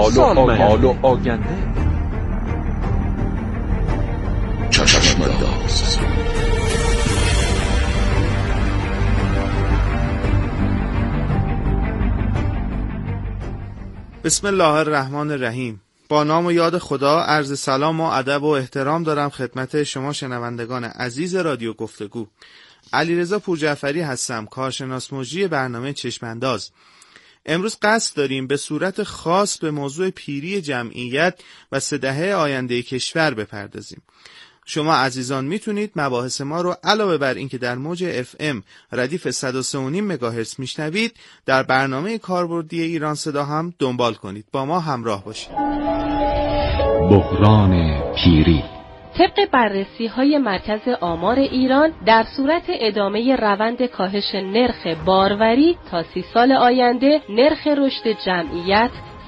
حال و آینده. چشم‌انداز. بسم الله الرحمن الرحیم. با نام و یاد خدا عرض سلام و ادب و احترام دارم خدمت شما شنوندگان عزیز رادیو گفتگو. علیرضا پورجعفری هستم، کارشناس مجری برنامه چشم‌انداز. امروز قصد داریم به صورت خاص به موضوع پیری جمعیت و 3 دهه آینده کشور بپردازیم. شما عزیزان میتونید مباحث ما رو علاوه بر اینکه در موج FM ردیف 103.5 مگاهرتز میشنوید، در برنامه کاربردی ایران صدا هم دنبال کنید. با ما همراه باشید. بحران پیری. طبق بررسی‌های مرکز آمار ایران، در صورت ادامه روند کاهش نرخ باروری تا 30 سال آینده، نرخ رشد جمعیت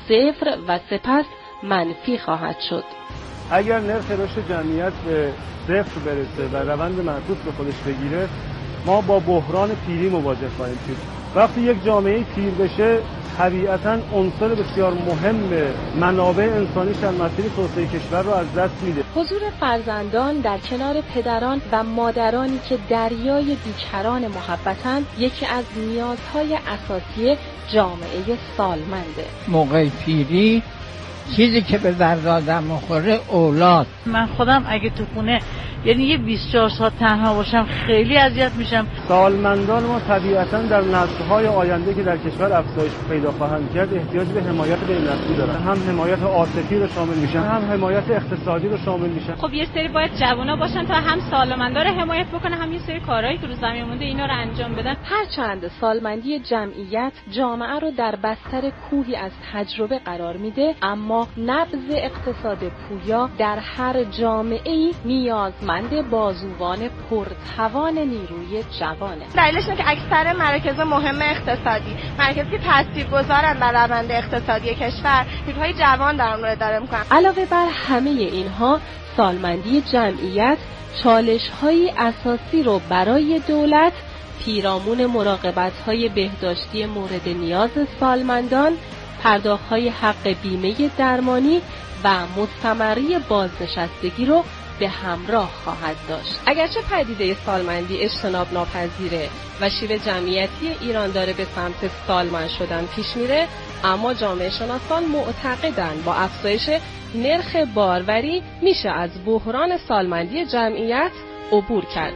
0 و سپس منفی خواهد شد. اگر نرخ رشد جمعیت به 0 برسه و روند معکوس به خودش بگیره، ما با بحران پیری مواجه خواهیم شد. وقتی یک جامعه پیر بشه، طبیعتاً عنصر بسیار مهم منابع انسانی در مسیر توسعه کشور رو از دست میده. حضور فرزندان در کنار پدران و مادرانی که دریای بیکران محبتند، یکی از نیازهای اساسی جامعه سالمنده. موقع پیری چیزی که به درد آدم میخوره اولاد. من خودم اگه تو خونه یه 24 ساعت تنها باشم خیلی اذیت میشم. سالمندان ما طبیعتاً در نسل‌های آینده که در کشور افزایش پیدا خواهند کرد احتیاج به حمایت بین‌نسلی دارن. هم حمایت عاطفی رو شامل میشن، هم حمایت اقتصادی رو شامل میشن. خب یه سری باید جوونا باشن تا هم سالمندا رو حمایت بکنه، هم یه سری کارهایی که رو زمین مونده اینا رو انجام بدن. هرچند سالمندی جمعیت جامعه رو در بستر کوهی از تجربه قرار میده، اما نبض اقتصاد پویا در هر جامعه‌ای نیازمند بازوان پرتوان نیروی جوانه. دلیلش اینه که اکثر مراکز مهم اقتصادی، مراکزی که تاثیرگذارن بر روند اقتصادی کشور، نیروهای جوان در اون رو اداره میکنن. علاوه بر همه اینها، سالمندی جمعیت چالش‌های اساسی رو برای دولت پیرامون مراقبت‌های بهداشتی مورد نیاز سالمندان، پرداخت‌های حق بیمه درمانی و مستمری بازنشستگی رو به همراه خواهد داشت. اگرچه پدیده سالمندی اجتناب ناپذیره و شیوه جمعیتی ایران داره به سمت سالمند شدن پیش میره، اما جامعه شناسان معتقدند با افزایش نرخ باروری میشه از بحران سالمندی جمعیت عبور کرد.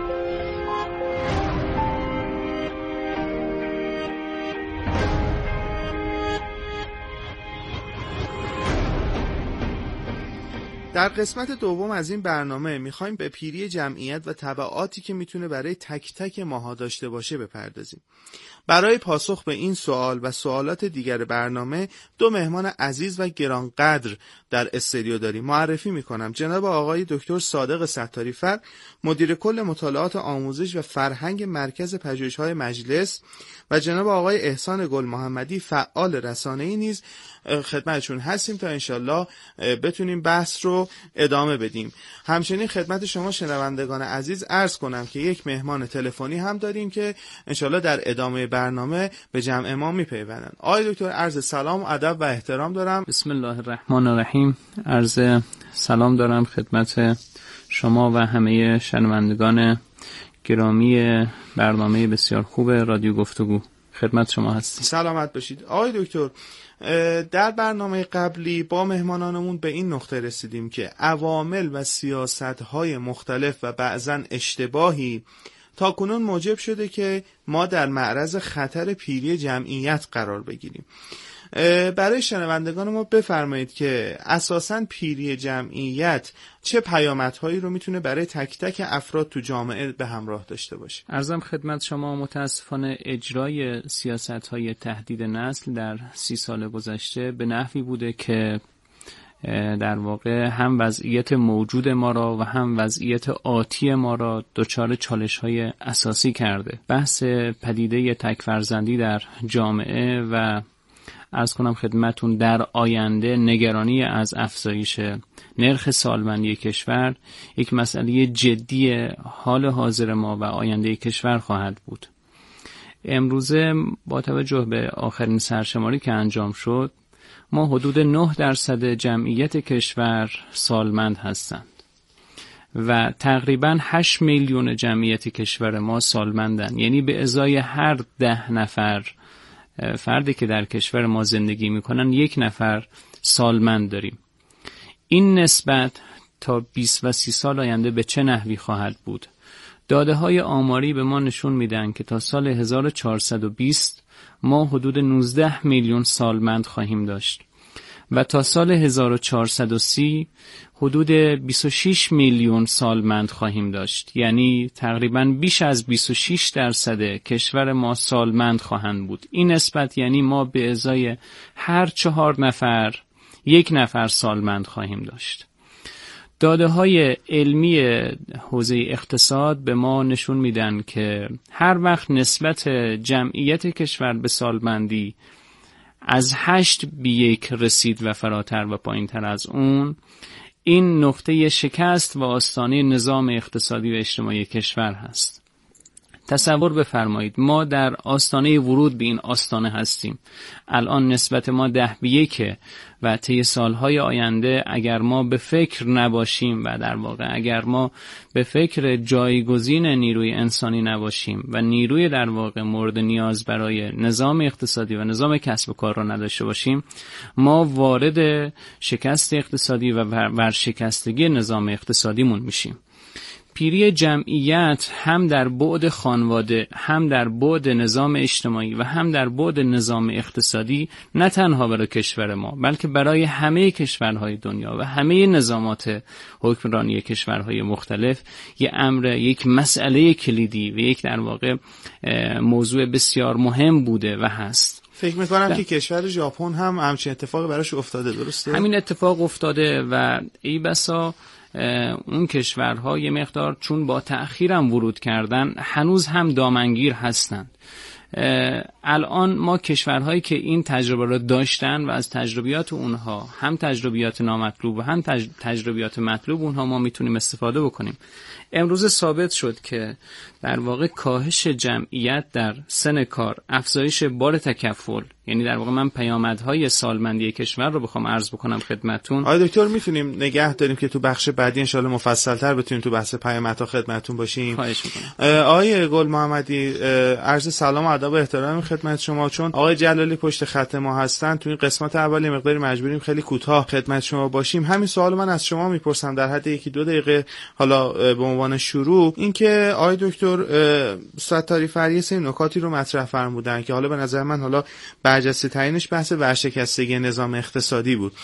در قسمت دوم از این برنامه میخوایم به پیری جمعیت و تبعاتی که میتونه برای تک تک ماها داشته باشه بپردازیم. برای پاسخ به این سوال و سوالات دیگر برنامه 2 مهمان عزیز و گرانقدر در استودیو داریم. معرفی میکنم جناب آقای دکتر صادق ستاری‌فر، مدیر کل مطالعات آموزش و فرهنگ مرکز پژوهش‌های مجلس، و جناب آقای احسان گل محمدی، فعال رسانه‌ای نیز خدمتشون هستیم تا انشالله بتونیم بحث رو ادامه بدیم. همچنین خدمت شما شنوندگان عزیز عرض کنم که یک مهمان تلفنی هم داریم که انشالله در ادامه برنامه به جمع ما میپیوندن. آقای دکتر عرض سلام و ادب و احترام دارم. بسم الله الرحمن الرحیم. عرض سلام دارم خدمت شما و همه شنوندگان گرامی برنامه بسیار خوب رادیو گفتگو. خدمت شما هستیم. سلامت باشید. آقای دکتر، در برنامه قبلی با مهمانانمون به این نقطه رسیدیم که عوامل و سیاست‌های مختلف و بعضاً اشتباهی تاکنون موجب شده که ما در معرض خطر پیری جمعیت قرار بگیریم. برای شنوندگان ما بفرمایید که اساساً پیری جمعیت چه پیامدهایی رو میتونه برای تک تک افراد تو جامعه به همراه داشته باشه؟ عرضم خدمت شما متاسفانه اجرای سیاست‌های تهدید نسل در 30 سال گذشته به نحوی بوده که در واقع هم وضعیت موجود ما را و هم وضعیت آتی ما را دچار چالش‌های اساسی کرده. بحث پدیده تک فرزندی در جامعه و عرض کنم خدمتون در آینده نگرانی از افزایش نرخ سالمندی کشور یک مسئله جدی حال حاضر ما و آینده کشور خواهد بود. امروزه با توجه به آخرین سرشماری که انجام شد ما حدود 9% جمعیت کشور سالمند هستند و تقریباً 8 میلیون جمعیت کشور ما سالمندن. یعنی به ازای هر 10 نفر فردی که در کشور ما زندگی میکنن 1 نفر سالمند داریم. این نسبت تا 20 و 30 سال آینده به چه نحوی خواهد بود؟ داده های آماری به ما نشون میدن که تا سال 1420 ما حدود 19 میلیون سالمند خواهیم داشت و تا سال 1430 حدود 26 میلیون سالمند خواهیم داشت. یعنی تقریباً بیش از 26% کشور ما سالمند خواهند بود. این نسبت یعنی ما به ازای هر 4 نفر 1 نفر سالمند خواهیم داشت. داده های علمی حوزه اقتصاد به ما نشون میدن که هر وقت نسبت جمعیت کشور به سالمندی از 8 به 1 رسید و فراتر و پایین تر از اون، این نقطه شکست و آستانه نظام اقتصادی و اجتماعی کشور هست. تصور بفرمایید ما در آستانه ورود به این آستانه هستیم. الان نسبت ما 10 به 1 و طی سالهای آینده اگر ما به فکر نباشیم و در واقع اگر ما به فکر جایگزین نیروی انسانی نباشیم و نیروی در واقع مورد نیاز برای نظام اقتصادی و نظام کسب و کار را نداشته باشیم، ما وارد شکست اقتصادی و ورشکستگی نظام اقتصادیمون میشیم. پیری جمعیت هم در بعد خانواده، هم در بعد نظام اجتماعی و هم در بعد نظام اقتصادی نه تنها برای کشور ما بلکه برای همه کشورهای دنیا و همه نظامات حکمرانی کشورهای مختلف یک مسئله کلیدی و یک در واقع موضوع بسیار مهم بوده و هست. فکر میکنم که کشور ژاپن هم همچین اتفاقی براش افتاده، درسته؟ همین اتفاق افتاده و ای بسا اون کشورها یه مقدار چون با تأخیرم ورود کردن هنوز هم دامنگیر هستند. الان ما کشورهایی که این تجربه رو داشتن و از تجربیات اونها هم تجربیات نامطلوب و هم تجربیات مطلوب اونها ما میتونیم استفاده بکنیم. امروز ثابت شد که در واقع کاهش جمعیت در سن کار، افزایش بار تکفل، یعنی در واقع من پیامدهای سالمندی کشور رو بخوام عرض بکنم خدمتتون. آقای دکتر میتونیم نگه داریم که تو بخش بعدی ان شاءالله مفصل‌تر بتونیم تو بحث پیامدها خدمتتون باشیم. خواهش می‌کنم. آقای گل محمدی، عرض سلام و ادب و احترام خدمت شما. چون آقای جلالی پشت خط ما هستن تو این قسمت اولی مقداری مجبوریم خیلی کوتاه خدمت شما باشیم. همین سوال من از شما میپرسم در حد 1-2 دقیقه حالا به عنوان شروع، اینکه آقای دکتر ستاری فری سه نکاتی رو مطرح فرمودن که حالا به نظر من حالا برجسته ترینش بحث ورشکستگی نظام اقتصادی بود.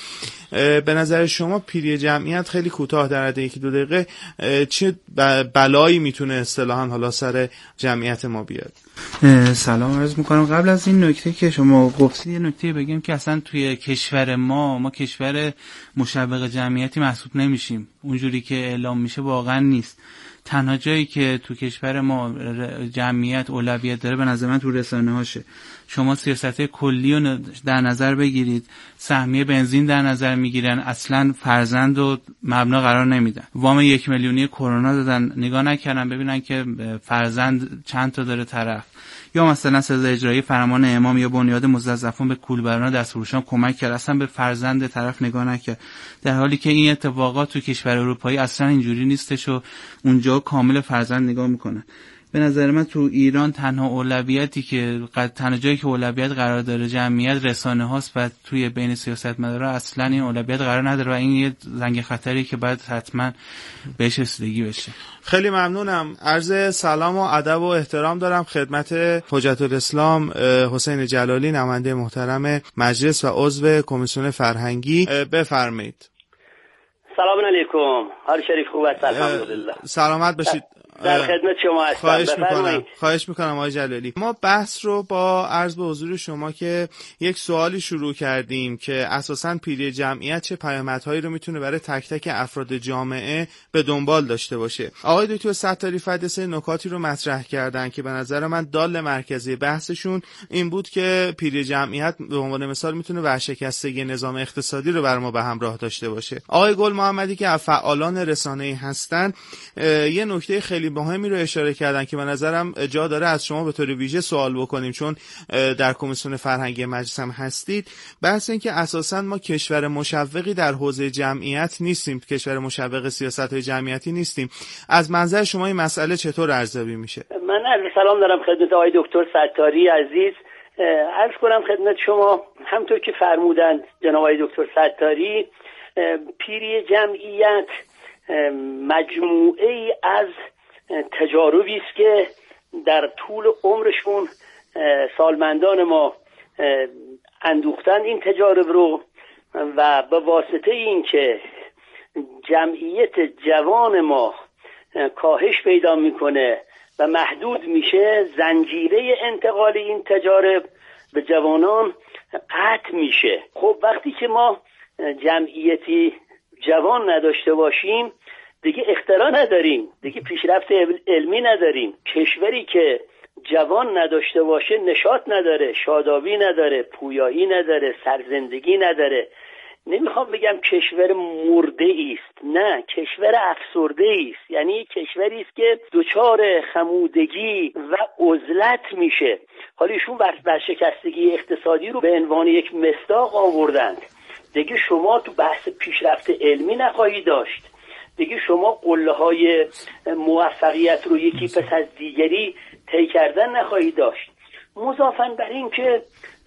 به نظر شما پیری جمعیت خیلی کوتاه در حد 1-2 دقیقه چه بلایی میتونه اصطلاحاً حالا سر جمعیت ما بیاد؟ سلام عرض میکنم. قبل از این نکته که شما گفتید یه نکته بگیم که اصلا توی کشور ما کشور مشوق جمعیتی محسوب نمیشیم. اونجوری که اعلام میشه واقعا نیست. تنها جایی که تو کشور ما جمعیت اولویت داره به نظر من تو رسانه هاشه. شما سیاست کلی رو در نظر بگیرید، سهمیه بنزین در نظر میگیرن، اصلا فرزند و مبنا قرار نمیدن. وام 1 میلیونی کرونا دادن، نگاه نکردن ببینن که فرزند چند تا داره طرف. یا مثلا سزا اجرایی فرمان امام یا بنیاد مستضعفان به کولبران دستفروشان کمک کرد، اصلا به فرزند طرف نگاه نکرد، در حالی که این اتفاقات تو کشور اروپایی اصلا اینجوری نیستش و اونجا کامل فرزند نگاه میکنن. به نظر من تو ایران تنها اولویتی که تنها جایی که اولویت قرار داره جمعیت رسانه هاست و توی بین سیاستمدارا اصلا این اولویت قرار نداره و این یه زنگ خطری که باید حتما بهش رسیدگی بشه. خیلی ممنونم. عرض سلام و ادب و احترام دارم خدمت حجت الاسلام حسین جلالی، نماینده محترم مجلس و عضو کمیسیون فرهنگی. بفرمایید. سلام علیکم. حال شریف خوب است؟ الحمدلله. سلامت باشید. در خدمت شما هستم. خواهش میکنم آقای جلالی. ما بحث رو با عرض به حضور شما که یک سوالی شروع کردیم که اساساً پیری جمعیت چه پیامدهایی رو میتونه برای تک تک افراد جامعه به دنبال داشته باشه. آقای دکتر ستاری فدی نکاتی رو مطرح کردن که به نظر من دال مرکزی بحثشون این بود که پیری جمعیت به عنوان مثال میتونه ورشکستگی نظام اقتصادی رو بر ما به همراه داشته باشه. آقای گل محمدی که فعالان رسانه‌ای هستن یه نکته خیلی خیلی مهمی رو اشاره کردن که به نظرم جا داره از شما به طور ویژه سوال بکنیم، چون در کمیسیون فرهنگی مجلس هم هستید. بحث این که اساساً ما کشور مشوقی در حوزه جمعیت نیستیم، کشور مشوق سیاست‌های جمعیتی نیستیم. از منظر شما این مسئله چطور ارزیابی میشه؟ من عرض سلام دارم خدمت آقای دکتر ستاری عزیز. عرض کنم خدمت شما همطور که فرمودند جناب آقای دکتر ستاری، پیری جمعیت مجموعه ای از تجاربی است که در طول عمرشون سالمندان ما اندوختن این تجارب رو و به واسطه این که جمعیت جوان ما کاهش پیدا میکنه و محدود میشه، زنجیره انتقال این تجارب به جوانان قطع میشه. خب وقتی که ما جمعیتی جوان نداشته باشیم دیگه اختراع نداریم، دیگه پیشرفت علمی نداریم. کشوری که جوان نداشته باشه نشاط نداره، شادابی نداره، پویایی نداره، سرزندگی نداره. نمیخوام بگم کشور مرده است، نه، کشور افسرده است. یعنی کشوری است که دچار خمودگی و عزلت میشه. حالا ایشون ورشکستگی اقتصادی رو به عنوان یک مصداق آوردند. دیگه شما تو بحث پیشرفت علمی نخواهی داشت، دیگه شما قله‌های موفقیت رو یکی پس از دیگری طی کردن نخواهی داشت. مضافاً بر این که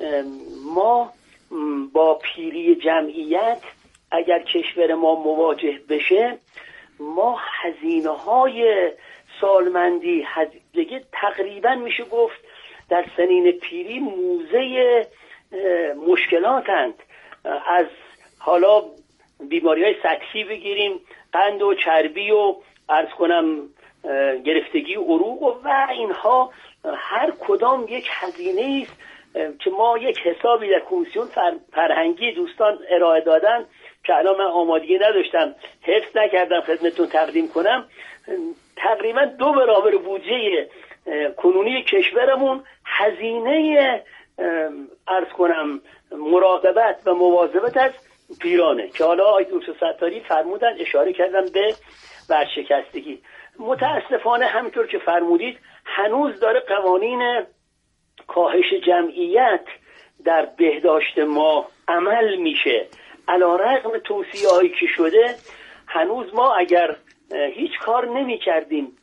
ما با پیری جمعیت اگر کشور ما مواجه بشه، ما هزینه‌های سالمندی دیگه تقریبا میشه گفت در سنین پیری موزه مشکلاتند. از حالا بیماری‌های سطحی بگیریم، قند و چربی و عرض کنم گرفتگی عروق و اینها، هر کدام یک هزینه است که ما یک حسابی در کمیسیون فرهنگی دوستان ارائه دادن که الان من آمادگی نداشتم، حفظ نکردم خدمتتون تقدیم کنم. تقریبا 2 برابر بودجه کنونی کشورمون هزینه عرض کنم مراقبت و مواظبت از پیرانه که حالا آقای دکتر ستاری فرمودن، اشاره کردن به ورشکستگی. متاسفانه همینطور که فرمودید هنوز داره قوانین کاهش جمعیت در بهداشت ما عمل میشه. علیرغم توصیه‌هایی که شده، هنوز ما اگر هیچ کار نمی کردیم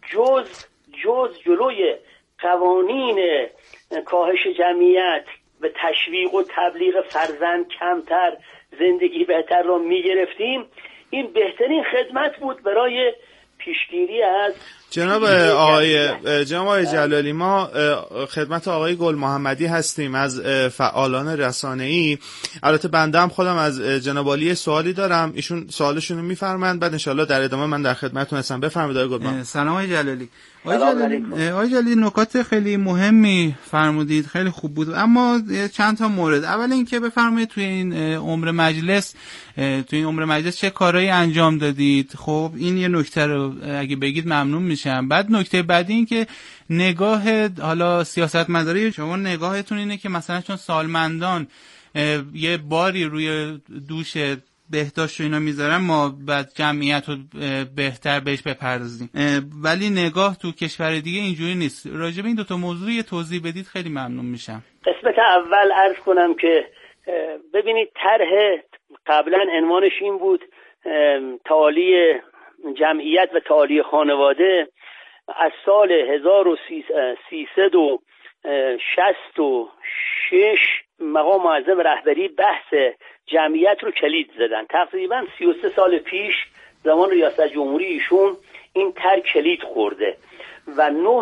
جز جلوی قوانین کاهش جمعیت و تشویق و تبلیغ فرزند کمتر زندگی بهتر را می گرفتیم، این بهترین خدمت بود برای پیشگیری از جناب آقای جلالی. ما خدمت آقای گل محمدی هستیم از فعالان رسانه‌ای. البته بنده هم خودم از جناب عالی سوالی دارم، ایشون سوالشون رو میفرمایند، بعد انشالله در ادامه من در خدمتتون هستم. بفرمایید آقای گل محمدی. سلام آقای جلالی. آقای جلالی نکات خیلی مهمی فرمودید، خیلی خوب بود، اما چند تا مورد. اول اینکه بفرمایید توی این عمر مجلس چه کارهایی انجام دادید. خب این یه نکته رو اگه بگید ممنون میشم. بعد نکته بعدی این که نگاه حالا سیاستمداری شما، نگاهتون اینه که مثلا چون سالمندان یه باری روی دوش بهداشت و اینا میذارن، ما بعد جمعیت رو بهتر بهش بپردازیم، ولی نگاه تو کشور دیگه اینجوری نیست. راجع به این 2 موضوع یه توضیح بدید خیلی ممنون میشم. قسمت اول عرض کنم که ببینید طرح قبلا عنوانش این بود تعالی جمعیت و تعالی خانواده. از سال 1366 مقام معظم رهبری بحث جمعیت رو کلید زدن. تقریبا 33 سال پیش زمان ریاست جمهوری ایشون این طرح کلید خورده و 9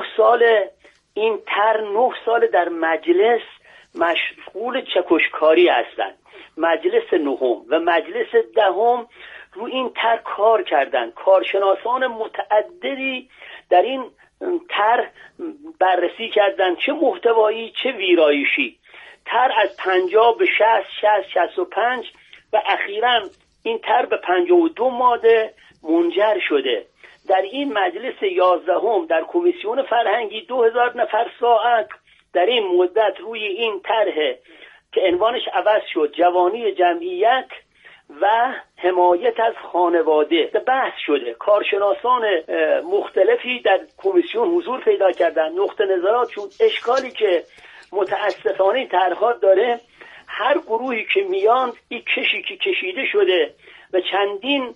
سال در مجلس مشغول چکشکاری هستند. مجلس 9 و مجلس 10 رو این طرح کار کردند. کارشناسان متعددی در این طرح بررسی کردند، چه محتوایی چه ویرایشی. طرح از 50 به 65 و اخیراً این طرح به 52 ماده منجر شده. در این مجلس 11 در کمیسیون فرهنگی 2000 نفر ساعت در این مدت روی این طرح که عنوانش عوض شد، جوانی جمعیت و حمایت از خانواده بحث شده. کارشناسان مختلفی در کمیسیون حضور پیدا کردن. نقطه نظراتشون اشکالی که متاسفانه این طرح‌ها داره، هر گروهی که میان این کشی که کشیده شده و چندین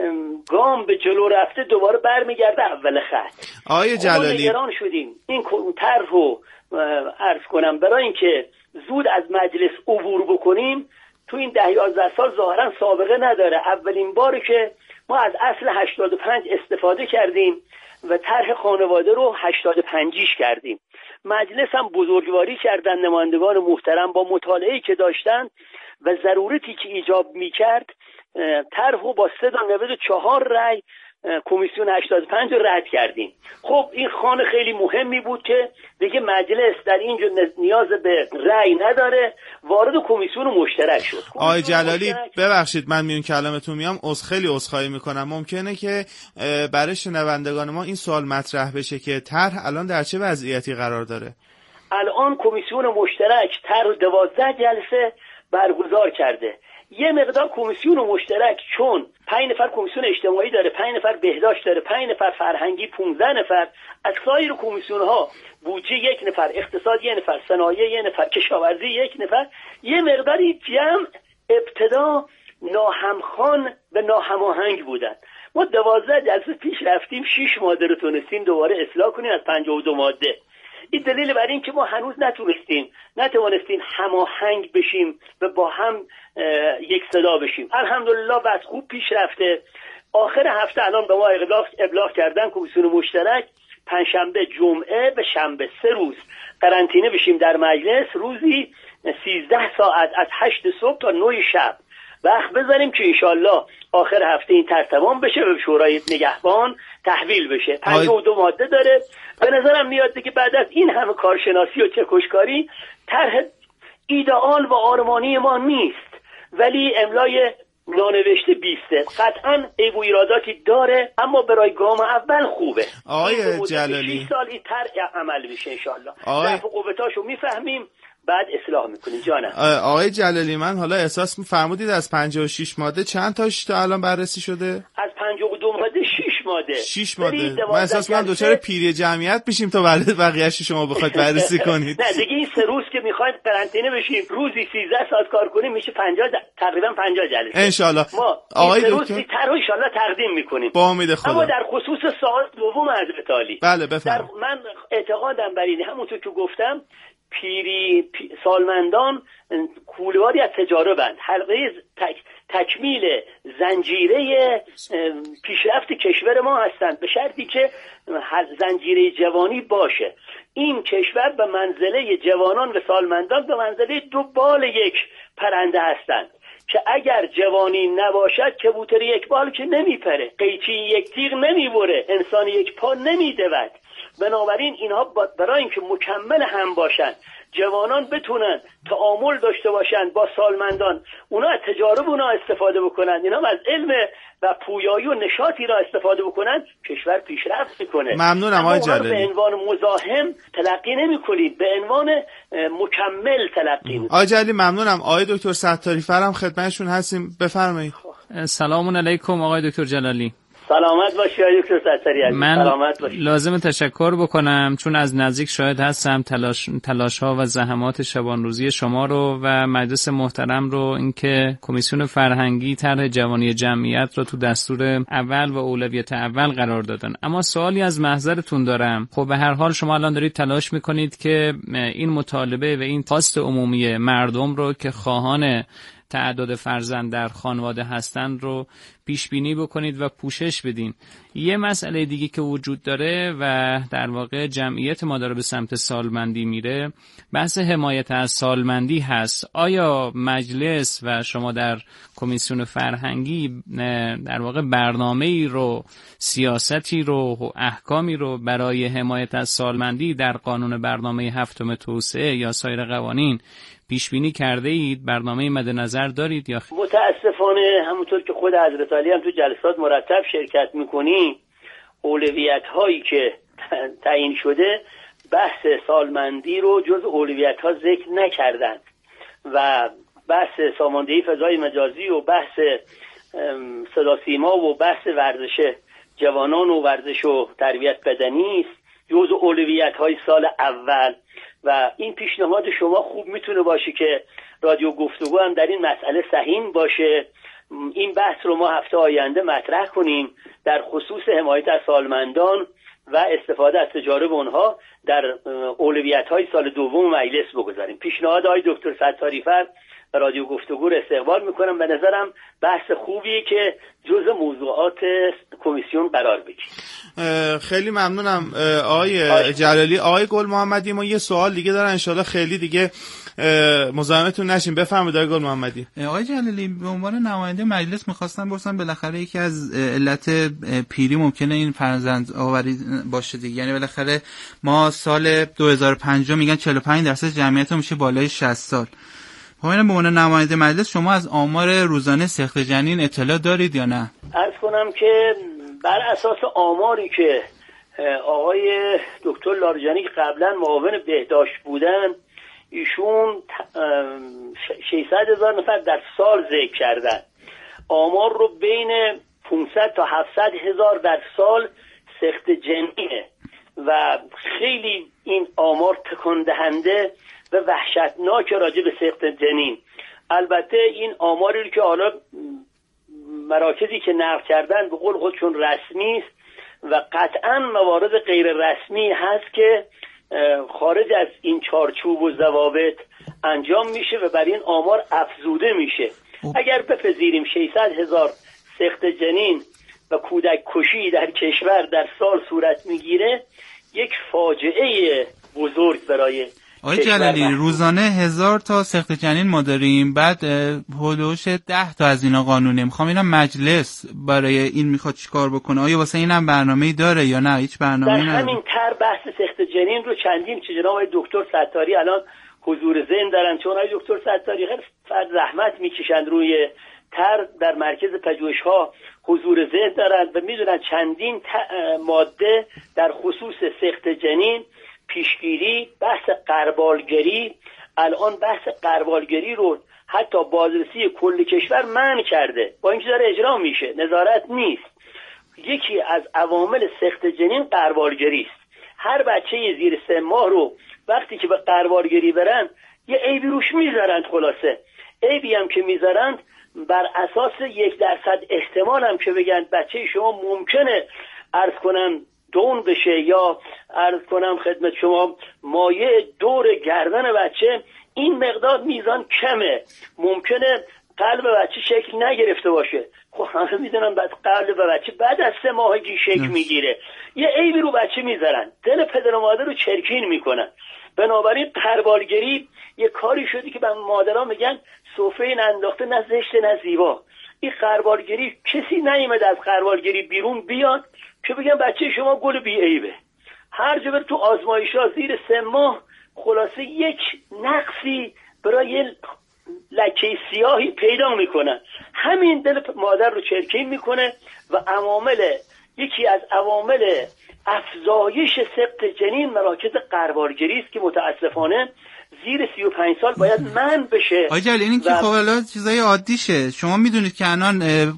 گام به جلو رفته دوباره برمیگرده اول خط. آقای جلالی نگران شدیم این طرح رو عرض کنم برای اینکه زود از مجلس عبور بکنیم. تو این 10-11 سال ظاهرا سابقه نداره. اولین باری که ما از اصل 85 استفاده کردیم و طرح خانواده رو 85ش کردیم. مجلس هم بزرگواری کردن نمایندگان محترم با مطالعه‌ای که داشتن و ضرورتی که ایجاب می‌کرد، طرح رو با 394 رأی کمیسیون 85 رو رد کردیم. خب این خانه خیلی مهمی بود که دیگه مجلس در اینجا نیاز به رأی نداره، وارد کمیسیون مشترک شد. آقای جلالی ببخشید من میون کلامتون میام، خیلی عذرخواهی میکنم. ممکنه که برای شنوندگان ما این سوال مطرح بشه که طرح الان در چه وضعیتی قرار داره؟ الان کمیسیون مشترک طرح 12 جلسه برگزار کرده. یه مقدار کمیسیون مشترک چون 5 نفر کمیسیون اجتماعی داره، 5 نفر بهداشت داره، 5 نفر فرهنگی، 15 نفر از سایر کمیسیون ها، بودجه 1 نفر، اقتصاد 1 نفر، صنایع 1 نفر، کشاورزی 1 نفر، یه مقداری جمع ابتدا ناهمخوان و ناهماهنگ بودن. ما 12 جلسه پیش رفتیم، 6 ماده رو تونستیم دوباره اصلاح کنیم از 52 ماده. این دلیل بر این که ما هنوز نتوانستیم هماهنگ بشیم و با هم یک صدا بشیم. الحمدلله بس خوب پیش رفته. آخر هفته الان به ما ابلاغ کردن کمیسیون مشترک پنجشنبه، جمعه و شنبه 3 روز قرنطینه بشیم در مجلس، روزی 13 ساعت از 8 صبح تا 9 شب وقت بذاریم که انشالله آخر هفته این طرح تمام بشه و به شورای نگهبان تحویل بشه. 52 ماده داره. به نظرم میاد که بعد از این همه کارشناسی و چکشکاری طرح ایدئال و آرمانی ما نیست، ولی املای نانوشته 20 قطعا عیب و ایراداتی داره، اما برای گام اول خوبه. آقای جلالی 6 سال این طرح عمل بشه انشالله. ضعف و قوتاشو میفهمیم بعد اصلاح میکنیم. جانم آقای جلالی، من حالا احساس می‌فرمودید از 56 ماده چند تاش تا الان بررسی شده؟ از 52 ماده 6 ماده. 6 ماده. من احساس می‌کنم دوچار پیری جمعیت میشیم تا بقیه‌اش شما بخواید بررسی کنید. نه دیگه این 3 روز که می‌خواید قرنطینه بشیم، روزی 13 ساعت کار کنیم، میشه 50 تقریبا 50 جلسه. ان شاءالله ما آقای دکتر دکتر ان شاءالله تقدیم می‌کنیم. با امید خدا. اما در خصوص سوال دوم حضرت عالی، بله بفرمایید. من اعتقادم بر اینه، همونطور که گفتم سالمندان کوله‌واری از تجاربند، حلقه تکمیل زنجیره پیشرفت کشور ما هستند، به شرطی که زنجیره جوانی باشه. این کشور به منزله جوانان و سالمندان به منزله 2 بال یک پرنده هستند که اگر جوانی نباشد کبوتر 1 بال که نمیپره، قیچی 1 تیغ نمیبره، انسان 1 پا نمیدود. بنابراین اینها برای اینکه مکمل هم باشن، جوانان بتونن تعامل داشته باشن با سالمندان، اونا از تجارب اونا استفاده بکنن، اینا از علم و پویایی و نشاطی را استفاده بکنن، کشور پیشرفت میکنه. ممنونم آقای جلالی. به عنوان مزاحم تلقی نمی‌کنید، به عنوان مکمل تلقی می‌کنید. آقای جلالی ممنونم. آقای دکتر ستاری فرم خدمتشون هستیم، بفرمایید. سلام علیکم آقای دکتر جلالی. سلامت باشی آقای دکتر ستاری. من لازم تشکر بکنم چون از نزدیک شاهد هستم تلاش‌ها و زحمات شبانروزی شما رو و مجلس محترم رو، اینکه کمیسیون فرهنگی طرح جوانی جمعیت رو تو دستور اول و اولویت اول قرار دادن. اما سوالی از محضرتون دارم. خب به هر حال شما الان دارید تلاش میکنید که این مطالبه و این خواست عمومی مردم رو که خواهان تعداد فرزند در خانواده هستند رو پیش بینی بکنید و پوشش بدین. یه مسئله دیگه که وجود داره و در واقع جمعیت ما داره به سمت سالمندی میره، بحث حمایت از سالمندی هست. آیا مجلس و شما در کمیسیون فرهنگی در واقع برنامه‌ای رو، سیاستی رو و احکامی رو برای حمایت از سالمندی در قانون برنامه 7 توسعه یا سایر قوانین پیش بینی کرده اید؟ برنامه مد نظر دارید یا متاسفانه همونطور که خود حضرت علی هم تو جلسات مرتب شرکت میکنی، اولویت هایی که تعیین شده بحث سالمندی رو جز اولویت ها ذکر نکردند و بحث ساماندهی فضای مجازی و بحث صدا سیما و بحث ورزش جوانان و ورزش و تربیت بدنی است، جزء اولویت‌های سال اول. و این پیشنهاد شما خوب میتونه باشه که رادیو گفتگو هم در این مسئله سهیم باشه. این بحث رو ما هفته آینده مطرح کنیم در خصوص حمایت از سالمندان و استفاده از تجارب اونها در اولویت‌های سال دوم مجلس بگذاریم. پیشنهاد آقای دکتر ستاری‌فر و رادیو گفتگو رو استقبال میکنم. به نظرم بحث خوبیه که جزء موضوعات کمیسیون قرار بگیره. خیلی ممنونم آقای جلالی. آقای گل محمدی، ما یه سوال دیگه دارن، انشالله خیلی دیگه مزاحمتون نشیم. بفرمایید آقای گل محمدی. آقای جلالی، به عنوان نماینده مجلس می‌خواستم بپرسم بالاخره یکی از علت پیری ممکنه این فرزند آوری باشه دیگه، یعنی بالاخره ما سال 2050 میگن 45% جمعیت میشه بالای 60 سال. به عنوان نماینده مجلس شما از آمار روزانه سقط جنین اطلاع دارید یا نه؟ عرض کنم که بر اساس آماری که آقای دکتر لاریجانی قبلا معاون بهداشت بودن، ایشون 600,000 نفر در سال ذکر کردن. آمار رو بین 500 تا 700,000 در سال سقط جنینه و خیلی این آمار تکان دهنده و وحشتناک راجع به سقط جنین. البته این آماری که حالا مراکزی که نقل کردن به قول خودشون رسمی است و قطعا موارد غیر رسمی هست که خارج از این چارچوب و ضوابط انجام میشه و بر این آمار افزوده میشه. اگر بپذیریم 600,000 سقط جنین و کودک کشی در کشور در سال صورت میگیره، یک فاجعه بزرگ برای آقای جلالی، روزانه 1000 تا سقط جنین ما داریم، بعد حدوش 10 تا از اینا قانونه. میخوام اینم مجلس برای این میخواد چیکار بکنه؟ آیا واسه اینم برنامه‌ای داره یا نه هیچ برنامه‌ای نداره؟ در همین تر بحث سقط جنین رو چندین جناب آقای دکتر ستاری الان حضور ذهن دارن، چون آقای دکتر ستاری خیلی زحمت میکشن روی تر در مرکز پژوهش‌ها حضور ذهن دارن و میدونن چندین ماده در خصوص سقط جنین، پیشگیری، بحث غربالگری. الان بحث غربالگری رو حتی بازرسی کل کشور منع کرده، با اینکه داره اجرا میشه، نظارت نیست. یکی از عوامل سقط جنین غربالگری است. هر بچه زیر 3 ماه رو وقتی که به غربالگری برن یه عیبی روش میذارند، خلاصه عیبی هم که میذارند بر اساس 1% احتمال هم که بگن بچه شما ممکنه عرض کنم دون بشه یا عرض کنم خدمت شما مایع دور گردن بچه، این مقدار میزان کمه، ممکنه قلب بچه شکل نگرفته باشه. خب همه میدونن بعد قلب بچه بعد از 3 ماهگی شکل میگیره. یه عیبی رو بچه میذارن، دل پدر و مادر رو چرکین میکنن. بنابراین غربالگری یه کاری شدی که به مادرها میگن سفره انداخته نه زشت نه زیبا. این غربالگری کسی نیامد از غربالگری بیرون بیاد که بگن بچه شما گل بی عیبه. هر جا بر تو آزمایش‌ها زیر 3 ماه خلاصه یک نقصی برای لکه سیاهی پیدا میکنن. همین دل مادر رو چرکین میکنه و یکی از عوامل افزایش سقط جنین مراکز غربالگری است که متاسفانه زیر 35 سال باید منع بشه. آقای جلالی، این که خب الان چیزای عادیشه. شما میدونید که الان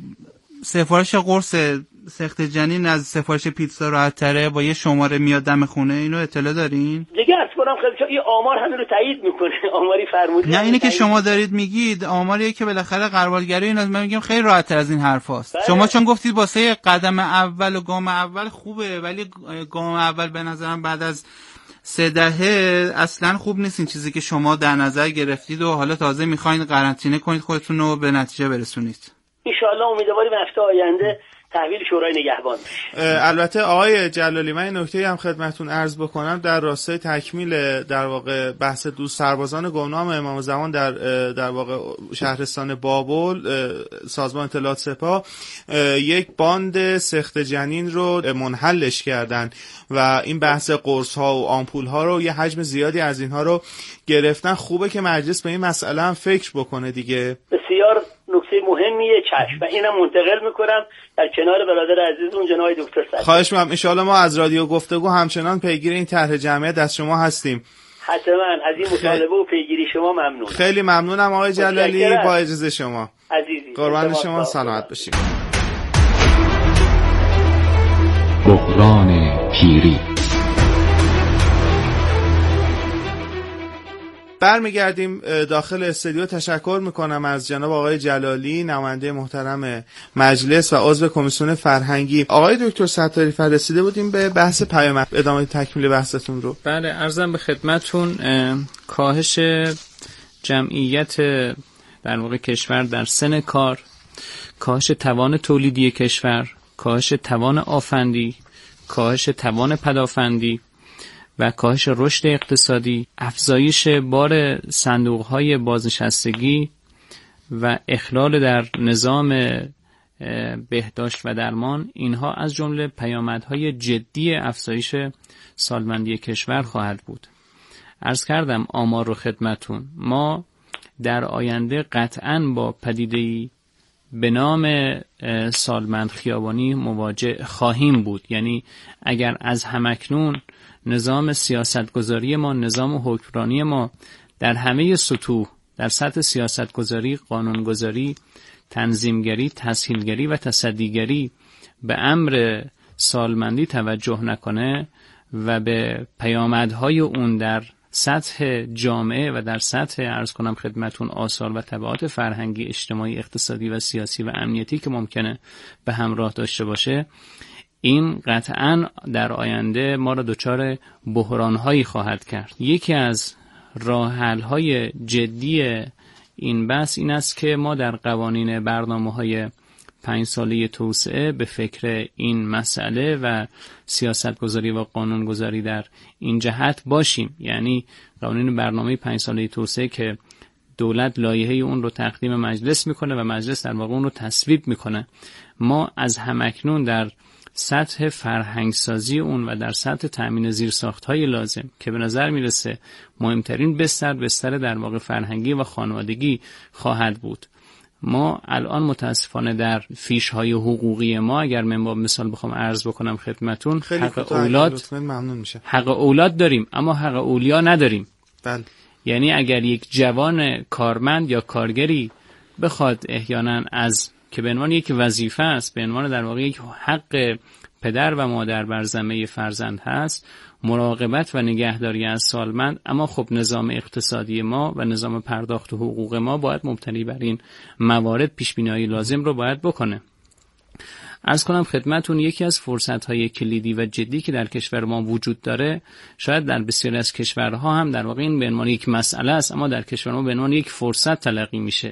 سفارش قرص سقط جنین از سفارش پیتزا راحت‌تره، با یه شماره میاد دم خونه. اینو اطلاع دارین؟ دیگه از کنم خیلی این آمار همین رو تایید میکنه. آماری فرمودید. نه اینی که شما دارید میگید آماریه که بالاخره غربالگری اینا من میگم خیلی راحت‌تر از این حرفاست. شما چون گفتید واسه قدم اول و گام اول خوبه، ولی گام اول به نظرم بعد از 3 دهه اصلا خوب نیست. این چیزی که شما در نظر گرفتید و حالا تازه میخواین قرنطینه کنید خودتون رو به نتیجه برسونید. ان شاءالله امیدواریم هفته آینده تحویل شورای نگهبان. البته آقای جلالی، من این نکته هم خدمتتون عرض بکنم در راستای تکمیل در واقع بحث دوست سربازان گمنام امام زمان در واقع شهرستان بابل، سازمان اطلاعات سپاه یک باند سقط جنین رو منحلش کردن و این بحث قرص ها و آمپول ها رو یه حجم زیادی از اینها رو گرفتن. خوبه که مجلس به این مسئله هم فکر بکنه دیگه. بسیار نکته مهمیه، چشم، و اینم منتقل میکنم در کنار برادر عزیزمون جناب دکتر صدر. خواهش می‌کنم. ان شاءالله ما از رادیو گفتگو همچنان پیگیر این طرح جمعیت از شما هستیم. حتما از این مطالبه و پیگیری شما ممنون. خیلی ممنونم آقای جلالی. با اجازه شما عزیزی، قربان شما، سلامت باشید. بحران پیری. برمیگردیم داخل استودیو. تشکر میکنم از جناب آقای جلالی، نماینده محترم مجلس و عضو کمیسیون فرهنگی. آقای دکتر ستاری رسیده بودیم به بحث پیامد، ادامه تکمیل بحثتون رو. بله، عرضم به خدمتون کاهش جمعیت در واقع کشور در سن کار، کاهش توان تولیدی کشور، کاهش توان آفندی، کاهش توان پدافندی و کاهش رشد اقتصادی، افزایش بار صندوق‌های بازنشستگی و اخلال در نظام بهداشت و درمان، اینها از جمله پیامدهای جدی افزایش سالمندی کشور خواهد بود. عرض کردم آمار رو خدمتون، ما در آینده قطعاً با پدیده‌ای به نام سالمند خیابانی مواجه خواهیم بود. یعنی اگر از همکنون نظام سیاستگذاری ما، نظام حکمرانی ما در همه سطوح، در سطح سیاستگذاری، قانونگذاری، تنظیمگری، تسهیلگری و تصدیگری به امر سالمندی توجه نکنه و به پیامدهای اون در سطح جامعه و در سطح عرض کنم خدمتون آثار و تبعات فرهنگی، اجتماعی، اقتصادی و سیاسی و امنیتی که ممکنه به همراه داشته باشه، این قطعاً در آینده ما را دچار بحران‌هایی خواهد کرد. یکی از راه‌حل‌های جدی این بحث این است که ما در قوانین برنامه‌های 5 ساله توسعه به فکر این مسئله و سیاستگذاری و قانونگذاری در این جهت باشیم. یعنی قوانین برنامه 5 ساله توسعه که دولت لایحه اون رو تقدیم مجلس میکنه و مجلس در واقع اون رو تصویب میکنه، ما از همکنون در سطح فرهنگسازی اون و در سطح تأمین زیرساخت‌های لازم که به نظر میرسه مهمترین بستر در واقع فرهنگی و خانوادگی خواهد بود. ما الان متاسفانه در فیش‌های حقوقی ما، اگر من با مثال بخوام عرض بکنم خدمتون، حق اولاد داریم اما حق اولیا نداریم. بله. یعنی اگر یک جوان کارمند یا کارگری بخواد احیانا از که به عنوان یک وظیفه است، به عنوان در واقع یک حق پدر و مادر بر ذمه فرزند هست، مراقبت و نگهداری از سالمند، اما خب نظام اقتصادی ما و نظام پرداخت حقوق ما باید مبتنی بر این موارد پیش‌بینی‌های لازم رو باید بکنه. عرض کنم خدمتون یکی از فرصت‌های کلیدی و جدی که در کشور ما وجود داره، شاید در بسیاری از کشورها هم در واقع این به عنوان یک مسئله است، اما در کشور ما به عنوان یک فرصت تلقی میشه.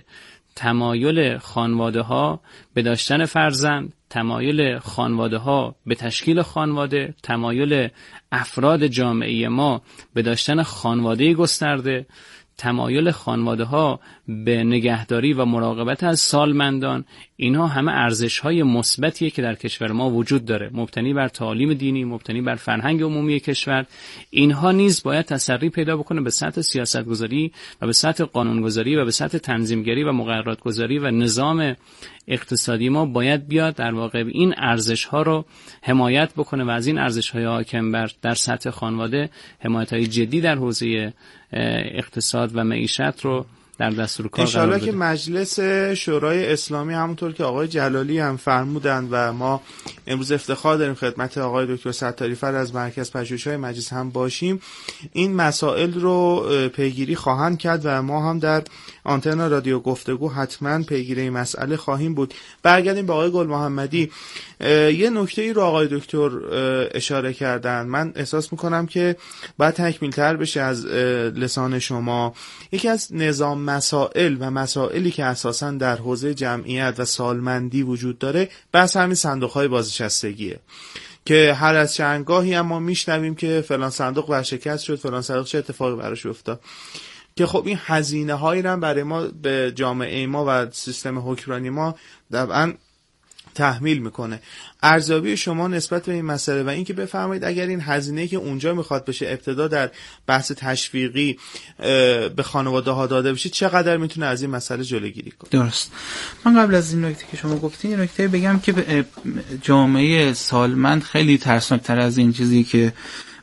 تمایل خانواده‌ها به داشتن فرزند، تمایل خانواده‌ها به تشکیل خانواده، تمایل افراد جامعه ما به داشتن خانواده گسترده، تمایل خانواده‌ها به نگهداری و مراقبت از سالمندان، اینها همه ارزش‌های مثبتیه که در کشور ما وجود داره، مبتنی بر تعالیم دینی، مبتنی بر فرهنگ عمومی کشور. اینها نیز باید تسری پیدا بکنه به سطح سیاستگذاری و به سطح قانونگذاری و به سطح تنظیمگری و مقررات‌گذاری و نظام اقتصادی ما باید بیاد در واقع این ارزش‌ها رو حمایت بکنه و از این ارزش‌های حاکم بر در سطح خانواده حمایت‌های جدی در حوزه اقتصاد و معیشت رو در دستور کار قرار بده. انشالله که مجلس شورای اسلامی همونطور که آقای جلالی هم فرمودند و ما امروز افتخار داریم خدمت آقای دکتر ستاری فر از مرکز پژوهش‌های مجلس هم باشیم، این مسائل رو پیگیری خواهند کرد و ما هم در آنتن رادیو گفتگو حتما پیگیری این مسئله خواهیم بود. برگردیم به آقای گل محمدی. یه نکته‌ای رو آقای دکتر اشاره کردن، من احساس میکنم که باید تکمیل‌تر بشه از لسان شما. یکی از نظام مسائل و مسائلی که اساساً در حوزه جمعیت و سالمندی وجود داره بس همین صندوق‌های بازنشستگیه که هر از چندگاهی هم ما میشنویم که فلان صندوق ورشکست شد، فلان صندوق چه اتفاقی براش افتاد، که خب این هزینه هایی رو برای ما به جامعه ما و سیستم حکمرانی ما طبعاً تحمیل میکنه. ارزیابی شما نسبت به این مسئله و اینکه بفرمایید اگر این هزینه‌ای که اونجا میخواد بشه ابتدا در بحث تشویقی به خانواده ها داده بشه، چقدر میتونه از این مسئله جلوگیری کنه؟ درست. من قبل از این نکته که شما گفتین یه نکته بگم که جامعه سالمند خیلی ترسناکتر از این چیزی که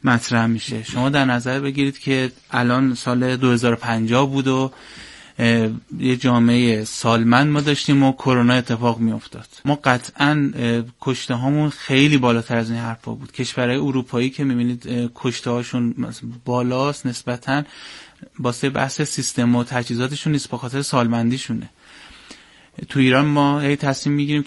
مطرح میشه. شما در نظر بگیرید که الان سال 2050 بود و یه جامعه سالمند ما داشتیم و کرونا اتفاق میافتاد. ما قطعا کشته هامون خیلی بالاتر از این حرفا بود. کشورهای اروپایی که میبینید کشته هاشون بالاست نسبتاً واسه بحث سیستم و تجهیزاتشون نیست، به خاطر سالمندیشونه. تو ایران ما تصمیم میگیریم